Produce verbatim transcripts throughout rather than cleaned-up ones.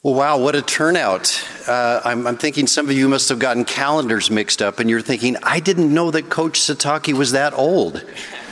Well, wow, what a turnout. Uh, I'm, I'm thinking some of you must have gotten calendars mixed up and you're thinking, I didn't know that Coach Sataki was that old.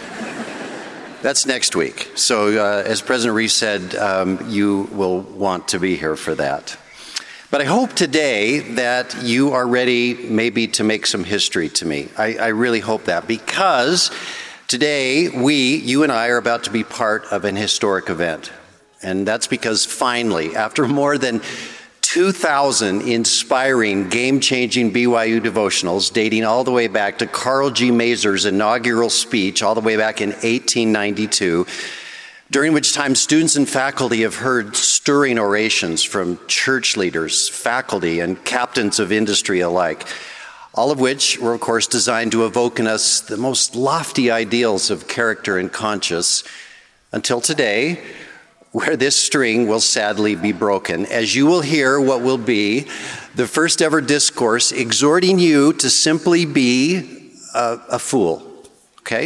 That's next week. So uh, as President Reese said, um, you will want to be here for that. But I hope today that you are ready maybe to make some history to me. I, I really hope that, because today we, you and I, are about to be part of an historic event. And that's because finally, after more than two thousand inspiring, game-changing B Y U devotionals dating all the way back to Carl G. Mazur's inaugural speech all the way back in eighteen ninety-two, during which time students and faculty have heard stirring orations from church leaders, faculty, and captains of industry alike, all of which were, of course, designed to evoke in us the most lofty ideals of character and conscience, until today, where this string will sadly be broken, as you will hear what will be the first ever discourse exhorting you to simply be a, a fool, okay?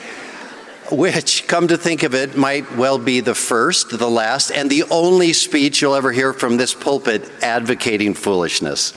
Which, come to think of it, might well be the first, the last, and the only speech you'll ever hear from this pulpit advocating foolishness.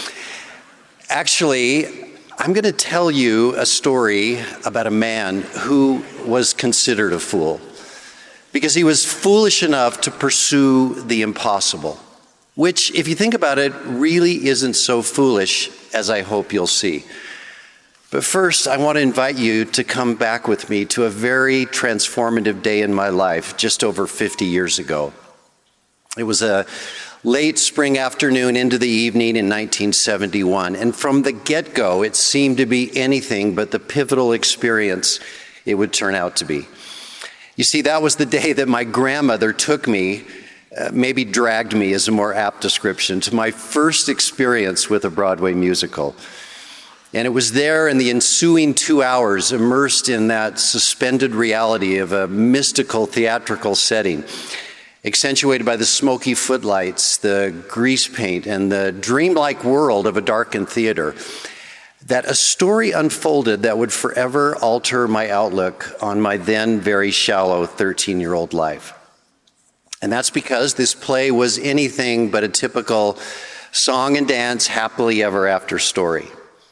Actually, I'm going to tell you a story about a man who was considered a fool, because he was foolish enough to pursue the impossible, which, if you think about it, really isn't so foolish, as I hope you'll see. But first, I want to invite you to come back with me to a very transformative day in my life just over fifty years ago. It was a late spring afternoon into the evening in nineteen seventy-one, and from the get-go, it seemed to be anything but the pivotal experience it would turn out to be. You see, that was the day that my grandmother took me, uh, maybe dragged me is a more apt description, to my first experience with a Broadway musical. And it was there in the ensuing two hours, immersed in that suspended reality of a mystical theatrical setting, accentuated by the smoky footlights, the grease paint, and the dreamlike world of a darkened theater, that a story unfolded that would forever alter my outlook on my then very shallow thirteen-year-old life. And that's because this play was anything but a typical song and dance happily ever after story.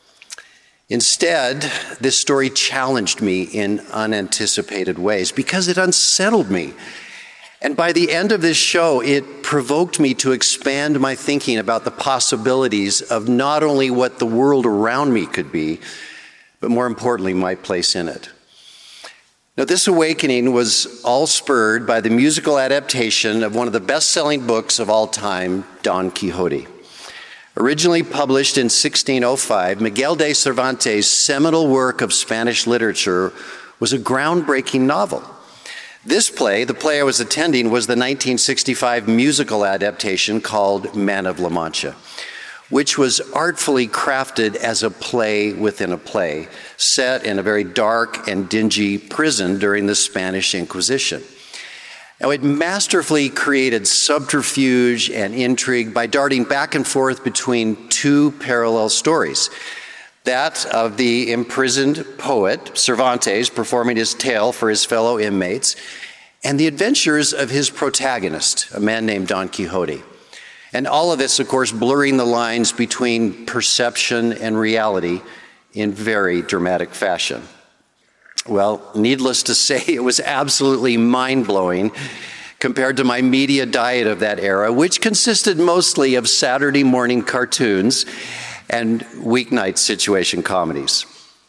Instead, this story challenged me in unanticipated ways because it unsettled me. And by the end of this show, it provoked me to expand my thinking about the possibilities of not only what the world around me could be, but more importantly, my place in it. Now, this awakening was all spurred by the musical adaptation of one of the best-selling books of all time, Don Quixote. Originally published in sixteen oh five, Miguel de Cervantes' seminal work of Spanish literature was a groundbreaking novel. This play, the play I was attending, was the nineteen sixty-five musical adaptation called Man of La Mancha, which was artfully crafted as a play within a play, set in a very dark and dingy prison during the Spanish Inquisition. Now, it masterfully created subterfuge and intrigue by darting back and forth between two parallel stories. That of the imprisoned poet, Cervantes, performing his tale for his fellow inmates, and the adventures of his protagonist, a man named Don Quixote. And all of this, of course, blurring the lines between perception and reality in very dramatic fashion. Well, needless to say, it was absolutely mind-blowing compared to my media diet of that era, which consisted mostly of Saturday morning cartoons and weeknight situation comedies.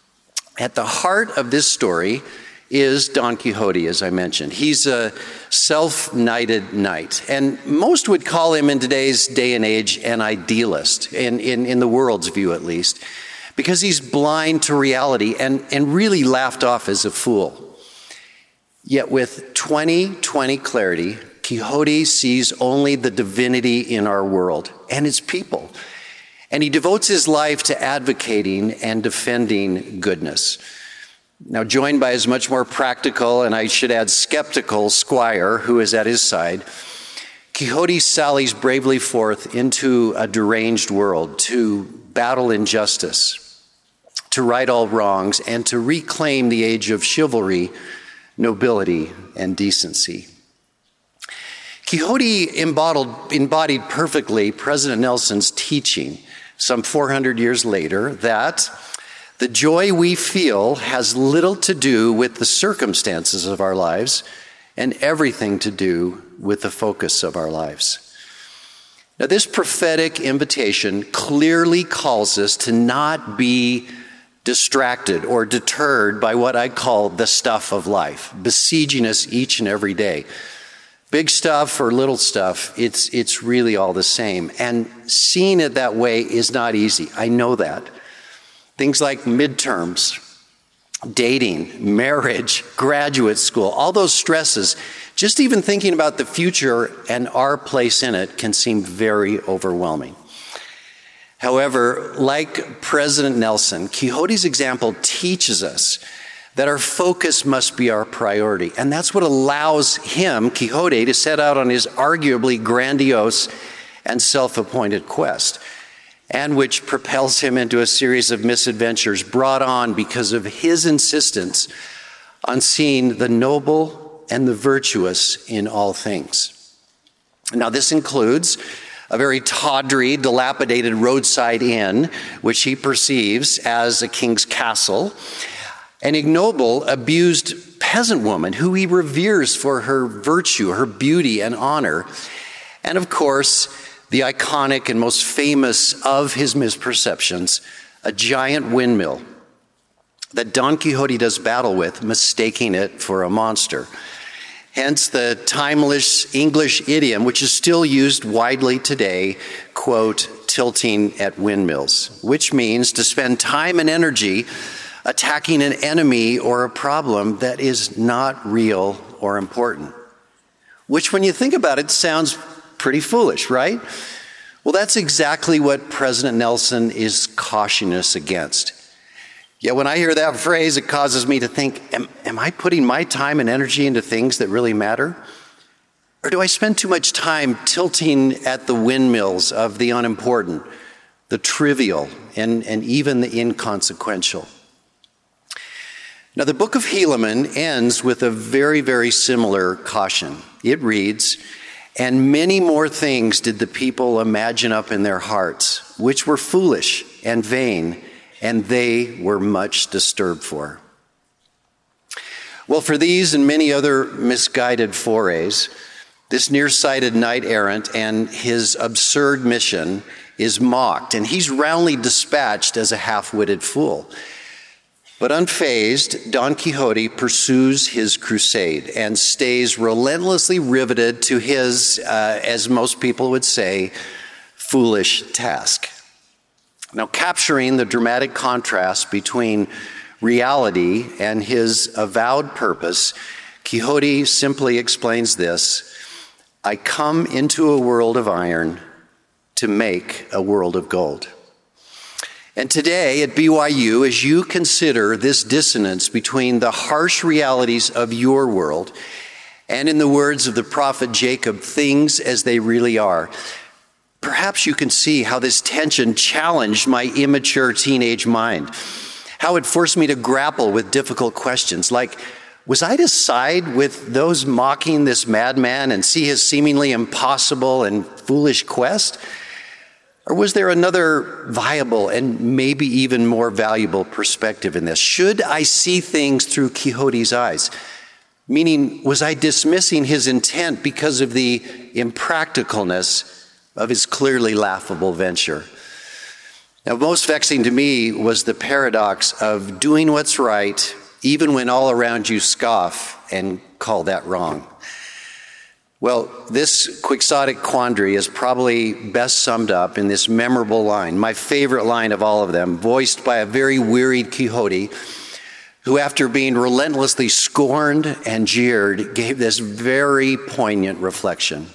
At the heart of this story is Don Quixote, as I mentioned. He's a self-knighted knight, and most would call him in today's day and age an idealist, in, in, in the world's view at least, because he's blind to reality and, and really laughed off as a fool. Yet with twenty twenty clarity, Quixote sees only the divinity in our world and its people. And he devotes his life to advocating and defending goodness. Now, joined by his much more practical, and I should add skeptical, squire who is at his side, Quixote sallies bravely forth into a deranged world to battle injustice, to right all wrongs, and to reclaim the age of chivalry, nobility, and decency. Quixote embodied, embodied perfectly President Nelson's teaching some four hundred years later that the joy we feel has little to do with the circumstances of our lives and everything to do with the focus of our lives. Now, this prophetic invitation clearly calls us to not be distracted or deterred by what I call the stuff of life, besieging us each and every day. Big stuff or little stuff, it's it's really all the same. And seeing it that way is not easy. I know that. Things like midterms, dating, marriage, graduate school, all those stresses, just even thinking about the future and our place in it can seem very overwhelming. However, like President Nelson, Quixote's example teaches us that our focus must be our priority. And that's what allows him, Quixote, to set out on his arguably grandiose and self-appointed quest, and which propels him into a series of misadventures brought on because of his insistence on seeing the noble and the virtuous in all things. Now, this includes a very tawdry, dilapidated roadside inn, which he perceives as a king's castle, an ignoble, abused peasant woman who he reveres for her virtue, her beauty and honor, and of course, the iconic and most famous of his misperceptions, a giant windmill that Don Quixote does battle with, mistaking it for a monster. Hence the timeless English idiom, which is still used widely today, quote, tilting at windmills, which means to spend time and energy attacking an enemy or a problem that is not real or important. Which, when you think about it, sounds pretty foolish, right? Well, that's exactly what President Nelson is cautioning us against. Yet when I hear that phrase, it causes me to think, am, am I putting my time and energy into things that really matter? Or do I spend too much time tilting at the windmills of the unimportant, the trivial, and, and even the inconsequential? Now, the book of Helaman ends with a very, very similar caution. It reads, "And many more things did the people imagine up in their hearts, which were foolish and vain, and they were much disturbed for." Well, for these and many other misguided forays, this nearsighted knight-errant and his absurd mission is mocked, and he's roundly dispatched as a half-witted fool. But unfazed, Don Quixote pursues his crusade and stays relentlessly riveted to his, uh, as most people would say, foolish task. Now, capturing the dramatic contrast between reality and his avowed purpose, Quixote simply explains this: "I come into a world of iron to make a world of gold." And today at B Y U, as you consider this dissonance between the harsh realities of your world and, in the words of the prophet Jacob, things as they really are, perhaps you can see how this tension challenged my immature teenage mind, how it forced me to grapple with difficult questions like, was I to side with those mocking this madman and see his seemingly impossible and foolish quest? Or was there another viable and maybe even more valuable perspective in this? Should I see things through Quixote's eyes? Meaning, was I dismissing his intent because of the impracticalness of his clearly laughable venture? Now, most vexing to me was the paradox of doing what's right even when all around you scoff and call that wrong. Well, this quixotic quandary is probably best summed up in this memorable line, my favorite line of all of them, voiced by a very wearied Quixote, who, after being relentlessly scorned and jeered, gave this very poignant reflection.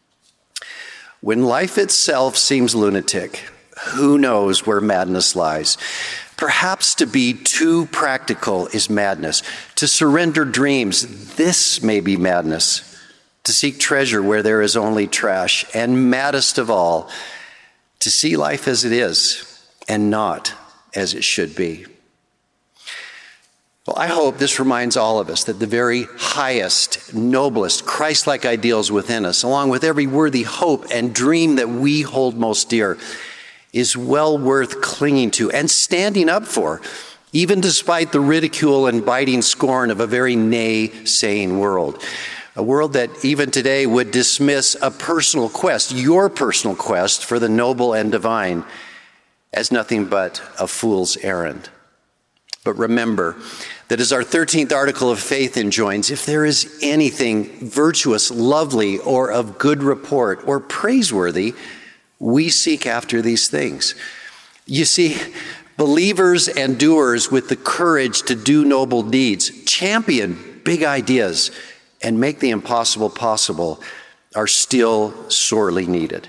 "When life itself seems lunatic, who knows where madness lies? Perhaps to be too practical is madness. To surrender dreams, this may be madness. To seek treasure where there is only trash, and maddest of all, to see life as it is and not as it should be." Well, I hope this reminds all of us that the very highest, noblest, Christ-like ideals within us, along with every worthy hope and dream that we hold most dear, is well worth clinging to and standing up for, even despite the ridicule and biting scorn of a very nay-saying world. A world that even today would dismiss a personal quest, your personal quest for the noble and divine, as nothing but a fool's errand. But remember that as our thirteenth article of faith enjoins, if there is anything virtuous, lovely, or of good report, or praiseworthy, we seek after these things. You see, believers and doers with the courage to do noble deeds, champion big ideas, and make the impossible possible are still sorely needed.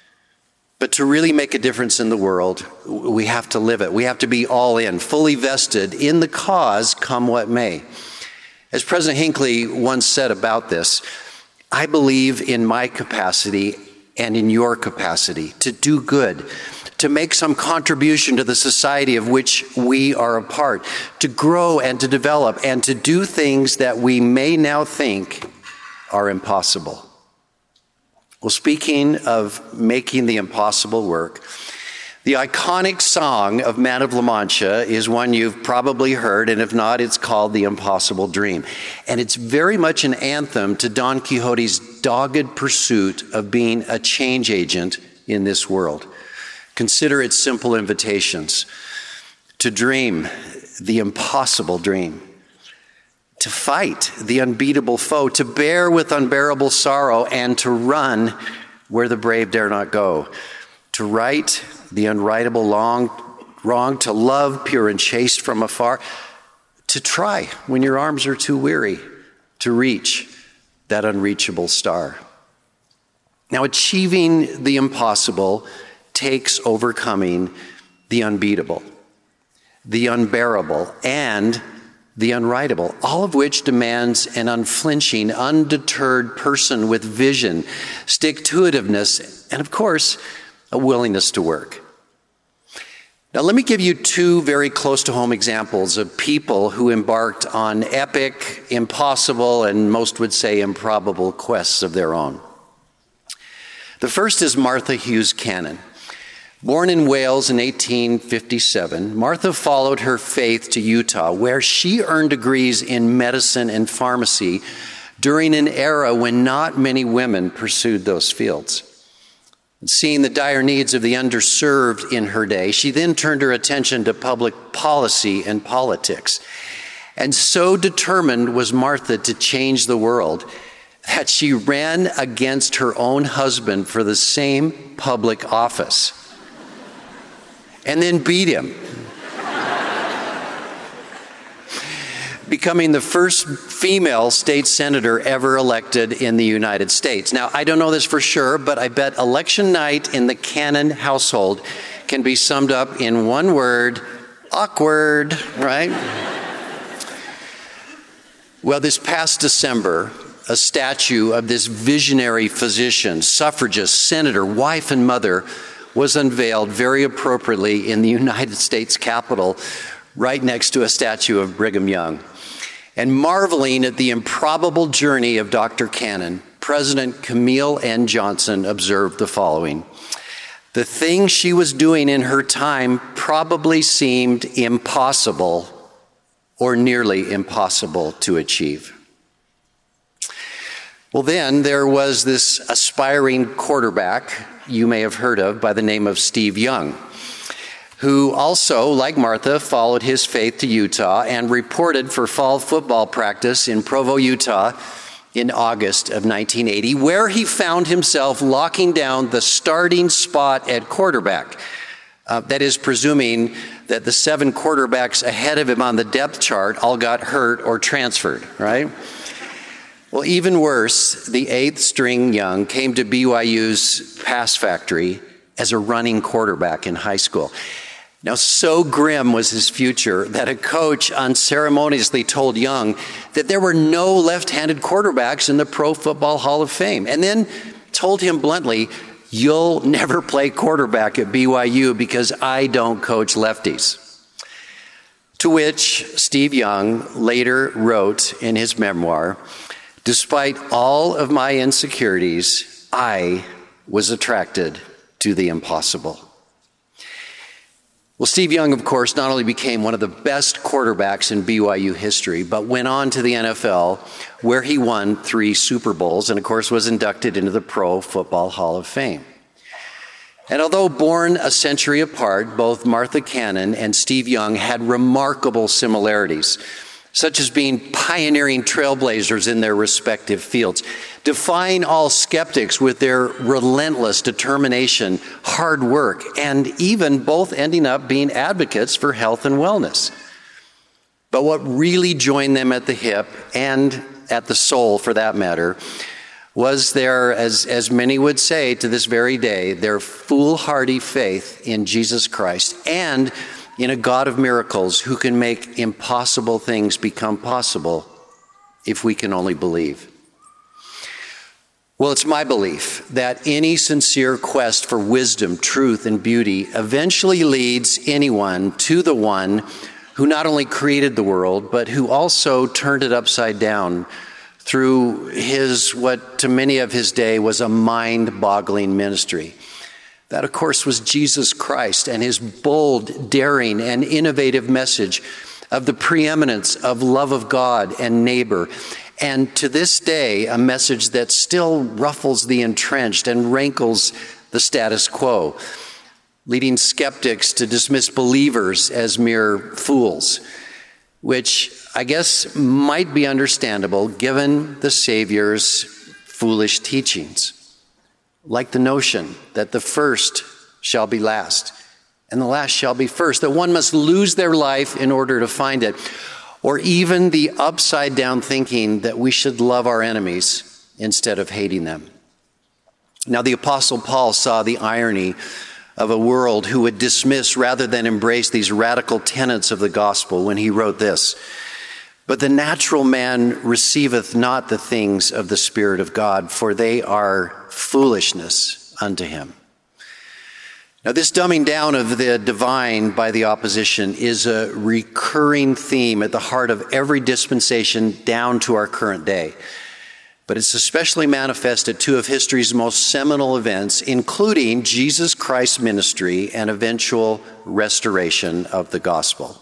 But to really make a difference in the world, we have to live it. We have to be all in, fully vested in the cause, come what may. As President Hinckley once said about this, I believe in my capacity and in your capacity to do good, to make some contribution to the society of which we are a part, to grow and to develop and to do things that we may now think are impossible. Well, speaking of making the impossible work, the iconic song of Man of La Mancha is one you've probably heard, and if not, it's called The Impossible Dream. And it's very much an anthem to Don Quixote's dogged pursuit of being a change agent in this world. Consider its simple invitations: to dream the impossible dream, to fight the unbeatable foe, to bear with unbearable sorrow, and to run where the brave dare not go, to right the unrightable long, wrong, to love pure and chaste from afar, to try when your arms are too weary, to reach that unreachable star. Now, achieving the impossible takes overcoming the unbeatable, the unbearable, and the unwritable, all of which demands an unflinching, undeterred person with vision, stick-to-itiveness, and of course, a willingness to work. Now, let me give you two very close-to-home examples of people who embarked on epic, impossible, and most would say improbable quests of their own. The first is Martha Hughes Cannon. Born in Wales in eighteen fifty-seven, Martha followed her faith to Utah, where she earned degrees in medicine and pharmacy during an era when not many women pursued those fields. Seeing the dire needs of the underserved in her day, she then turned her attention to public policy and politics. And so determined was Martha to change the world that she ran against her own husband for the same public office and then beat him, becoming the first female state senator ever elected in the United States. Now, I don't know this for sure, but I bet election night in the Cannon household can be summed up in one word: awkward, right? Well, this past December, a statue of this visionary physician, suffragist, senator, wife, and mother was unveiled very appropriately in the United States Capitol, right next to a statue of Brigham Young. And marveling at the improbable journey of Doctor Cannon, President Camille N. Johnson observed the following: the thing she was doing in her time probably seemed impossible or nearly impossible to achieve. Well, then there was this aspiring quarterback you may have heard of by the name of Steve Young, who also, like Martha, followed his faith to Utah and reported for fall football practice in Provo, Utah in August of nineteen eighty, where he found himself locking down the starting spot at quarterback. Uh, that is, presuming that the seven quarterbacks ahead of him on the depth chart all got hurt or transferred, right? Well, even worse, the eighth string Young came to B Y U's Pass Factory as a running quarterback in high school. Now, so grim was his future that a coach unceremoniously told Young that there were no left-handed quarterbacks in the Pro Football Hall of Fame, and then told him bluntly, "You'll never play quarterback at B Y U because I don't coach lefties." To which Steve Young later wrote in his memoir, "Despite all of my insecurities, I was attracted to the impossible." Well, Steve Young, of course, not only became one of the best quarterbacks in B Y U history, but went on to the N F L, where he won three Super Bowls and, of course, was inducted into the Pro Football Hall of Fame. And although born a century apart, both Martha Cannon and Steve Young had remarkable similarities, such as being pioneering trailblazers in their respective fields, defying all skeptics with their relentless determination, hard work, and even both ending up being advocates for health and wellness. But what really joined them at the hip, and at the soul for that matter, was their, as, as many would say to this very day, their foolhardy faith in Jesus Christ and in a God of miracles who can make impossible things become possible if we can only believe. Well, it's my belief that any sincere quest for wisdom, truth, and beauty eventually leads anyone to the one who not only created the world, but who also turned it upside down through his, what to many of his day was a mind-boggling ministry. That, of course, was Jesus Christ and his bold, daring, and innovative message of the preeminence of love of God and neighbor. And to this day, a message that still ruffles the entrenched and rankles the status quo, leading skeptics to dismiss believers as mere fools, which I guess might be understandable given the Savior's foolish teachings. Like the notion that the first shall be last and the last shall be first, that one must lose their life in order to find it, or even the upside down thinking that we should love our enemies instead of hating them. Now, the Apostle Paul saw the irony of a world who would dismiss rather than embrace these radical tenets of the gospel when he wrote this, "But the natural man receiveth not the things of the Spirit of God, for they are foolishness unto him." Now, this dumbing down of the divine by the opposition is a recurring theme at the heart of every dispensation down to our current day. But it's especially manifest at two of history's most seminal events, including Jesus Christ's ministry and eventual restoration of the gospel.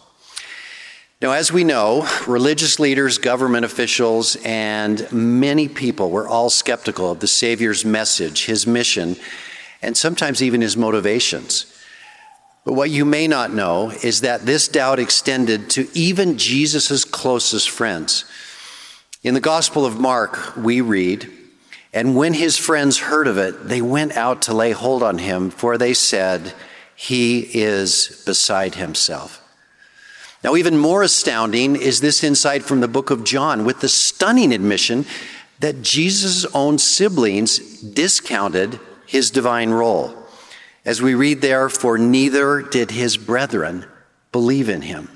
Now, as we know, religious leaders, government officials, and many people were all skeptical of the Savior's message, his mission, and sometimes even his motivations. But what you may not know is that this doubt extended to even Jesus' closest friends. In the Gospel of Mark, we read, "And when his friends heard of it, they went out to lay hold on him, for they said, 'He is beside himself.'" Now, even more astounding is this insight from the book of John, with the stunning admission that Jesus' own siblings discounted his divine role. As we read there, "For neither did his brethren believe in him."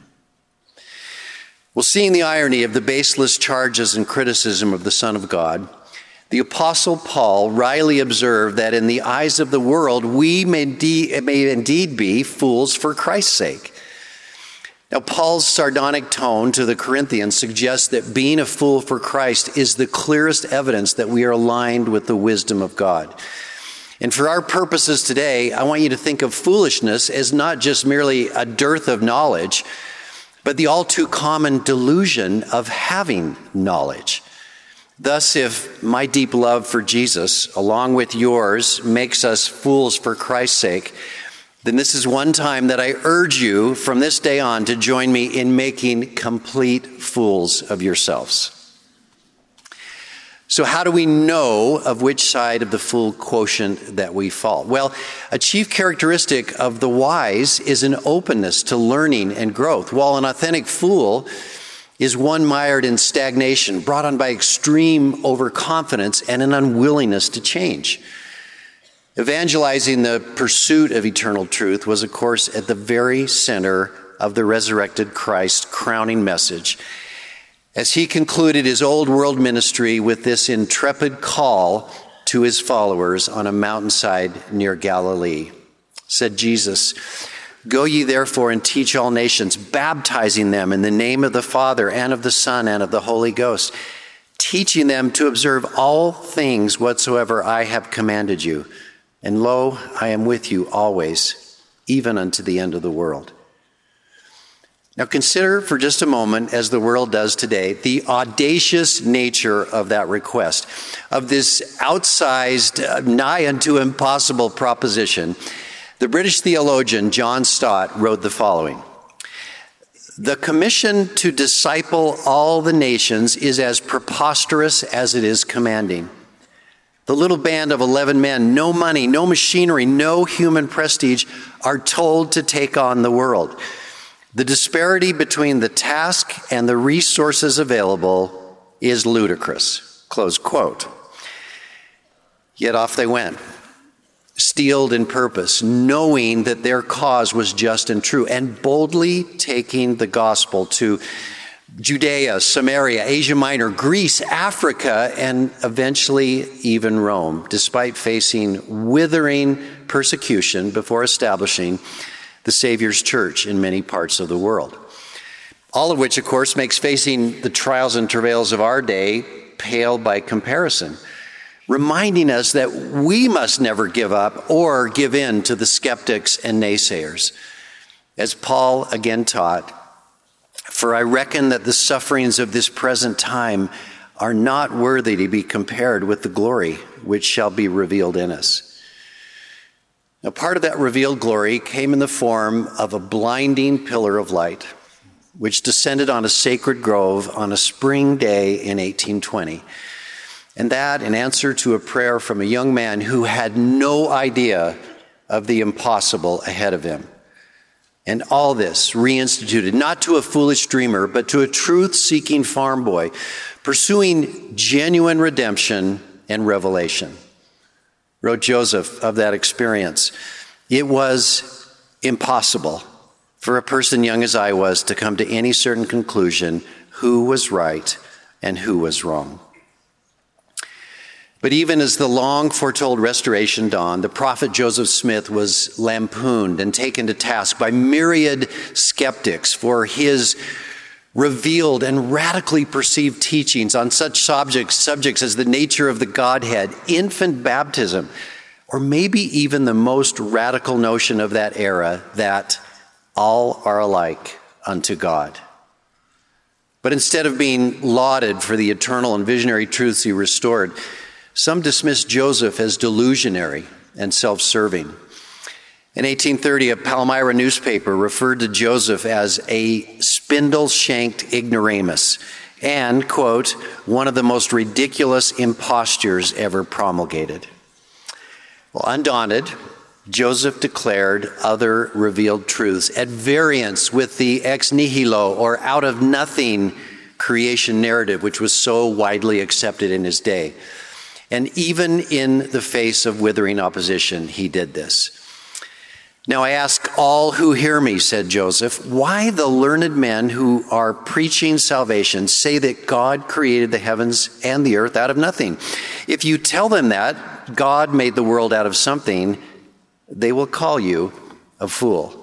Well, seeing the irony of the baseless charges and criticism of the Son of God, the Apostle Paul wryly observed that in the eyes of the world, we may, de- may indeed be fools for Christ's sake. Now, Paul's sardonic tone to the Corinthians suggests that being a fool for Christ is the clearest evidence that we are aligned with the wisdom of God. And for our purposes today, I want you to think of foolishness as not just merely a dearth of knowledge, but the all too common delusion of having knowledge. Thus, if my deep love for Jesus, along with yours, makes us fools for Christ's sake, then this is one time that I urge you from this day on to join me in making complete fools of yourselves. So how do we know of which side of the fool quotient that we fall? Well, a chief characteristic of the wise is an openness to learning and growth, while an authentic fool is one mired in stagnation, brought on by extreme overconfidence and an unwillingness to change. Evangelizing the pursuit of eternal truth was, of course, at the very center of the resurrected Christ's crowning message, as he concluded his old world ministry with this intrepid call to his followers on a mountainside near Galilee. Said Jesus, Go ye therefore and teach all nations, baptizing them in the name of the Father and of the Son and of the Holy Ghost, teaching them to observe all things whatsoever I have commanded you. And lo, I am with you always, even unto the end of the world. Now consider for just a moment, as the world does today, the audacious nature of that request, of this outsized, uh, nigh unto impossible proposition. The British theologian John Stott wrote the following: "The commission to disciple all the nations is as preposterous as it is commanding. The little band of eleven men, no money, no machinery, no human prestige, are told to take on the world. The disparity between the task and the resources available is ludicrous." Close quote. Yet off they went, steeled in purpose, knowing that their cause was just and true, and boldly taking the gospel to Judea, Samaria, Asia Minor, Greece, Africa, and eventually even Rome, despite facing withering persecution before establishing the Savior's church in many parts of the world. All of which, of course, makes facing the trials and travails of our day pale by comparison, reminding us that we must never give up or give in to the skeptics and naysayers. As Paul again taught, "For I reckon that the sufferings of this present time are not worthy to be compared with the glory which shall be revealed in us." Now, part of that revealed glory came in the form of a blinding pillar of light, which descended on a sacred grove on a spring day in eighteen twenty. And that in answer to a prayer from a young man who had no idea of the impossible ahead of him. And all this reinstituted, not to a foolish dreamer, but to a truth-seeking farm boy, pursuing genuine redemption and revelation. Wrote Joseph of that experience: "It was impossible for a person young as I was to come to any certain conclusion who was right and who was wrong." But even as the long foretold restoration dawned, the prophet Joseph Smith was lampooned and taken to task by myriad skeptics for his revealed and radically perceived teachings on such subjects, subjects as the nature of the Godhead, infant baptism, or maybe even the most radical notion of that era, that all are alike unto God. But instead of being lauded for the eternal and visionary truths he restored, some dismissed Joseph as delusionary and self-serving. In eighteen thirty, a Palmyra newspaper referred to Joseph as a spindle-shanked ignoramus and, quote, "one of the most ridiculous impostures ever promulgated." Well, undaunted, Joseph declared other revealed truths at variance with the ex nihilo, or out of nothing, creation narrative, which was so widely accepted in his day. And even in the face of withering opposition, he did this. "Now I ask all who hear me," said Joseph, "why the learned men who are preaching salvation say that God created the heavens and the earth out of nothing? If you tell them that God made the world out of something, they will call you a fool."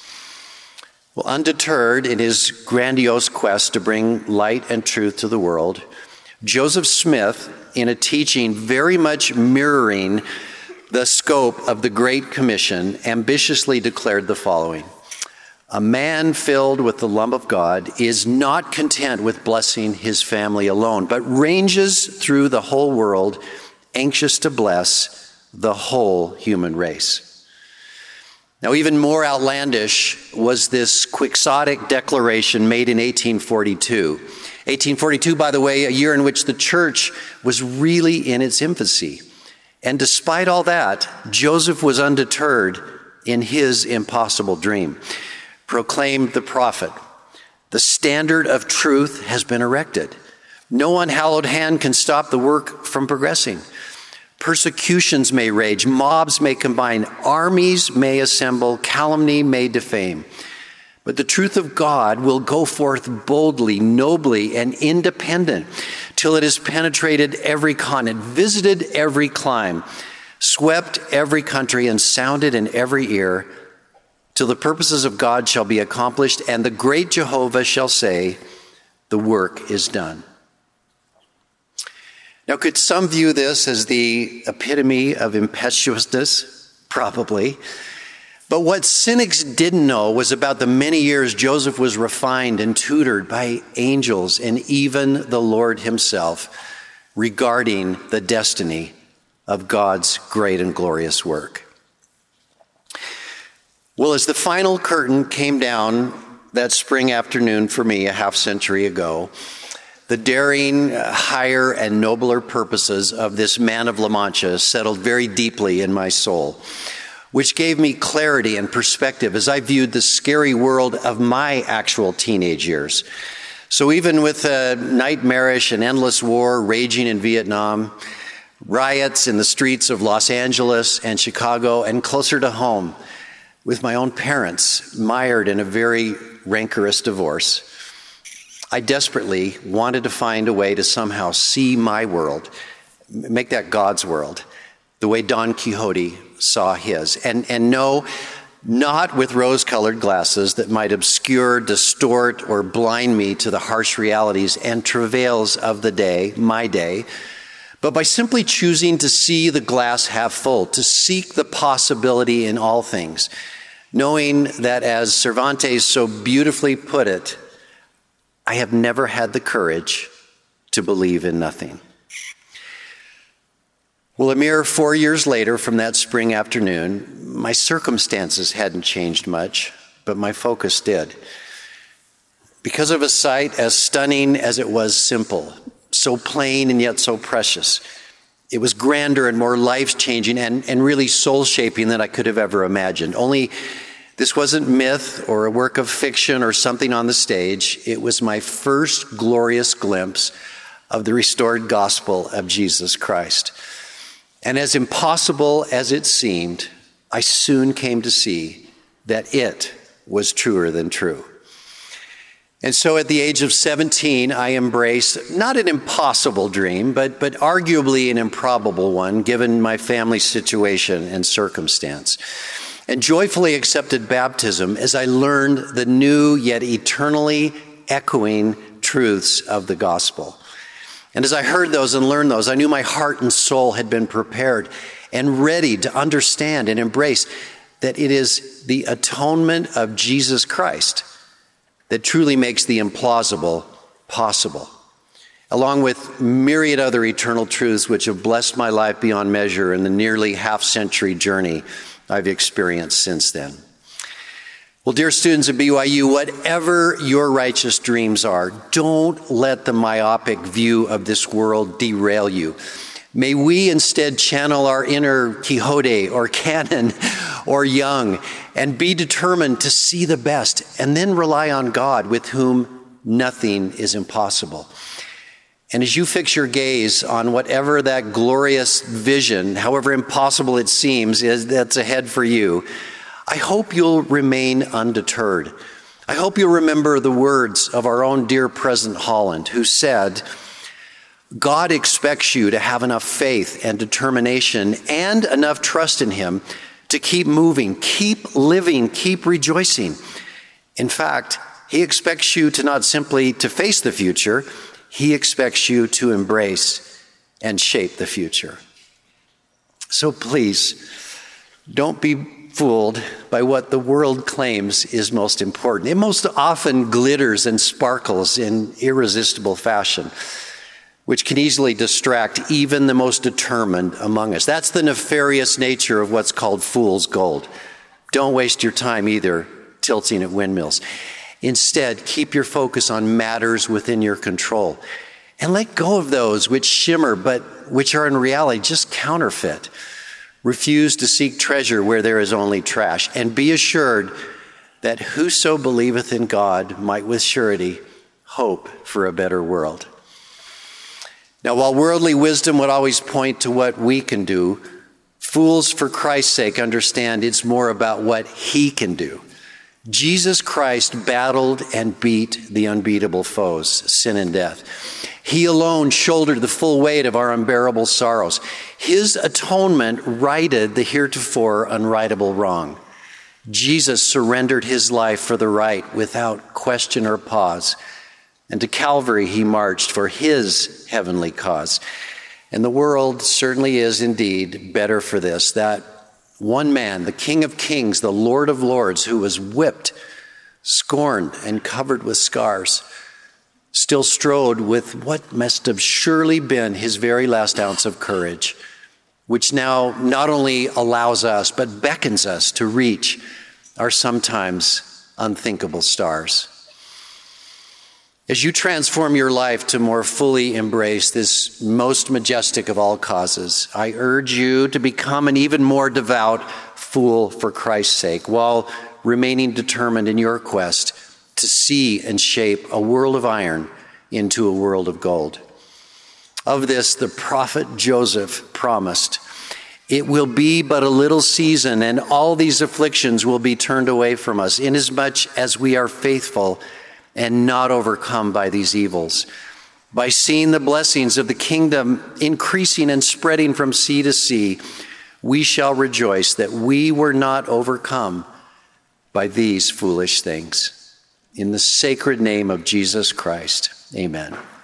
Well, undeterred in his grandiose quest to bring light and truth to the world, Joseph Smith, in a teaching very much mirroring the scope of the Great Commission, ambitiously declared the following: "A man filled with the love of God is not content with blessing his family alone, but ranges through the whole world, anxious to bless the whole human race." Now, even more outlandish was this quixotic declaration made in eighteen forty-two. eighteen forty-two, by the way, a year in which the church was really in its infancy. And despite all that, Joseph was undeterred in his impossible dream. Proclaimed the prophet, "The standard of truth has been erected. No unhallowed hand can stop the work from progressing. Persecutions may rage, mobs may combine, armies may assemble, calumny may defame. But the truth of God will go forth boldly, nobly, and independent till it has penetrated every continent, visited every clime, swept every country, and sounded in every ear till the purposes of God shall be accomplished, and the great Jehovah shall say, the work is done. Now, could some view this as the epitome of impetuousness? Probably. But what cynics didn't know was about the many years Joseph was refined and tutored by angels and even the Lord himself regarding the destiny of God's great and glorious work. Well, as the final curtain came down that spring afternoon for me a half century ago, the daring, higher, and nobler purposes of this man of La Mancha settled very deeply in my soul, which gave me clarity and perspective as I viewed the scary world of my actual teenage years. So even with a nightmarish and endless war raging in Vietnam, riots in the streets of Los Angeles and Chicago, and closer to home, with my own parents mired in a very rancorous divorce, I desperately wanted to find a way to somehow see my world, make that God's world, the way Don Quixote saw his. And, and no, not with rose-colored glasses that might obscure, distort, or blind me to the harsh realities and travails of the day, my day, but by simply choosing to see the glass half full, to seek the possibility in all things, knowing that, as Cervantes so beautifully put it, I have never had the courage to believe in nothing. Well, a mere four years later from that spring afternoon, my circumstances hadn't changed much, but my focus did. Because of a sight as stunning as it was simple, so plain and yet so precious, it was grander and more life-changing and, and really soul-shaping than I could have ever imagined. Only this wasn't myth or a work of fiction or something on the stage. It was my first glorious glimpse of the restored gospel of Jesus Christ. And as impossible as it seemed, I soon came to see that it was truer than true. And so at the age of seventeen, I embraced not an impossible dream, but, but arguably an improbable one, given my family situation and circumstance, and joyfully accepted baptism as I learned the new yet eternally echoing truths of the gospel. And as I heard those and learned those, I knew my heart and soul had been prepared and ready to understand and embrace that it is the atonement of Jesus Christ that truly makes the implausible possible, along with myriad other eternal truths which have blessed my life beyond measure in the nearly half-century journey I've experienced since then. Well, dear students at B Y U, whatever your righteous dreams are, don't let the myopic view of this world derail you. May we instead channel our inner Quixote or Cannon or Young and be determined to see the best and then rely on God, with whom nothing is impossible. And as you fix your gaze on whatever that glorious vision, however impossible it seems, is that's ahead for you, I hope you'll remain undeterred. I hope you'll remember the words of our own dear President Holland, who said, God expects you to have enough faith and determination and enough trust in him to keep moving, keep living, keep rejoicing. In fact, he expects you to not simply to face the future, he expects you to embrace and shape the future. So please, don't be fooled by what the world claims is most important. It most often glitters and sparkles in irresistible fashion, which can easily distract even the most determined among us. That's the nefarious nature of what's called fool's gold. Don't waste your time either tilting at windmills. Instead, keep your focus on matters within your control and let go of those which shimmer but which are in reality just counterfeit. Refuse to seek treasure where there is only trash, and be assured that whoso believeth in God might with surety hope for a better world. Now, while worldly wisdom would always point to what we can do, fools for Christ's sake understand it's more about what he can do. Jesus Christ battled and beat the unbeatable foes, sin and death. He alone shouldered the full weight of our unbearable sorrows. His atonement righted the heretofore unrightable wrong. Jesus surrendered his life for the right without question or pause. And to Calvary he marched for his heavenly cause. And the world certainly is indeed better for this, that one man, the King of Kings, the Lord of Lords, who was whipped, scorned, and covered with scars, still strode with what must have surely been his very last ounce of courage, which now not only allows us, but beckons us to reach our sometimes unthinkable stars. As you transform your life to more fully embrace this most majestic of all causes, I urge you to become an even more devout fool for Christ's sake, while remaining determined in your quest to see and shape a world of iron into a world of gold. Of this, the prophet Joseph promised, "It will be but a little season, and all these afflictions will be turned away from us, inasmuch as we are faithful and not overcome by these evils. By seeing the blessings of the kingdom increasing and spreading from sea to sea, we shall rejoice that we were not overcome by these foolish things." In the sacred name of Jesus Christ, amen.